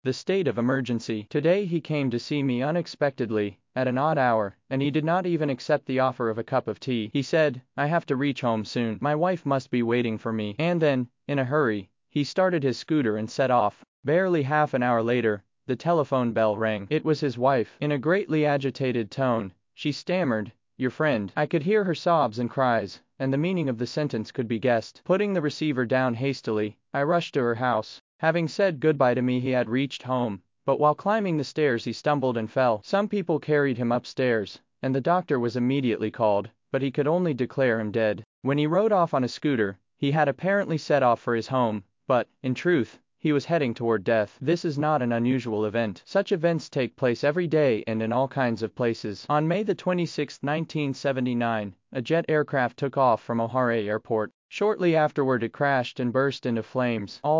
The state of emergency. Today he came to see me unexpectedly, at an odd hour, and he did not even accept the offer of a cup of tea. He said, "I have to reach home soon. My wife must be waiting for me." And then, in a hurry, he started his scooter and set off. Barely half an hour later, the telephone bell rang. It was his wife. In a greatly agitated tone, she stammered, "Your friend." I could hear her sobs and cries, and the meaning of the sentence could be guessed. Putting the receiver down hastily, I rushed to her house. Having said goodbye to me, he had reached home, but while climbing the stairs he stumbled and fell. Some people carried him upstairs, and the doctor was immediately called, but he could only declare him dead. When he rode off on a scooter, he had apparently set off for his home, but, in truth, he was heading toward death. This is not an unusual event. Such events take place every day and in all kinds of places. On May the 26th, 1979, a jet aircraft took off from O'Hare Airport. Shortly afterward it crashed and burst into flames. All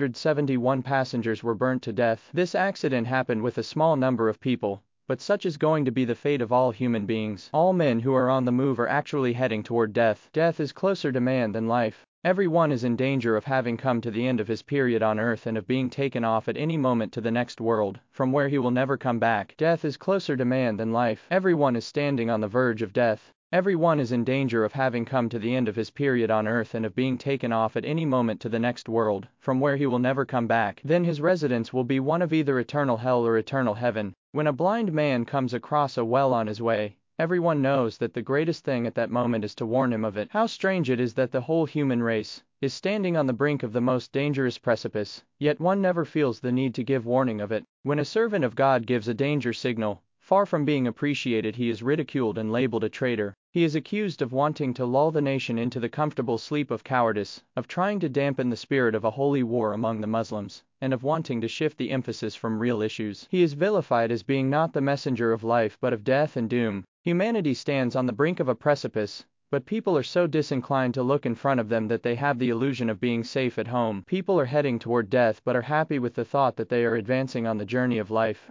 271 passengers were burnt to death. This accident happened with a small number of people, but such is going to be the fate of all human beings. All men who are on the move are actually heading toward death. Death is closer to man than life. Everyone is in danger of having come to the end of his period on earth and of being taken off at any moment to the next world, from where he will never come back. Death is closer to man than life. Everyone is standing on the verge of death. Everyone is in danger of having come to the end of his period on earth and of being taken off at any moment to the next world, from where he will never come back. Then his residence will be one of either eternal hell or eternal heaven. When a blind man comes across a well on his way, everyone knows that the greatest thing at that moment is to warn him of it. How strange it is that the whole human race is standing on the brink of the most dangerous precipice, yet one never feels the need to give warning of it. When a servant of God gives a danger signal, far from being appreciated, he is ridiculed and labeled a traitor. He is accused of wanting to lull the nation into the comfortable sleep of cowardice, of trying to dampen the spirit of a holy war among the Muslims, and of wanting to shift the emphasis from real issues. He is vilified as being not the messenger of life but of death and doom. Humanity stands on the brink of a precipice, but people are so disinclined to look in front of them that they have the illusion of being safe at home. People are heading toward death but are happy with the thought that they are advancing on the journey of life.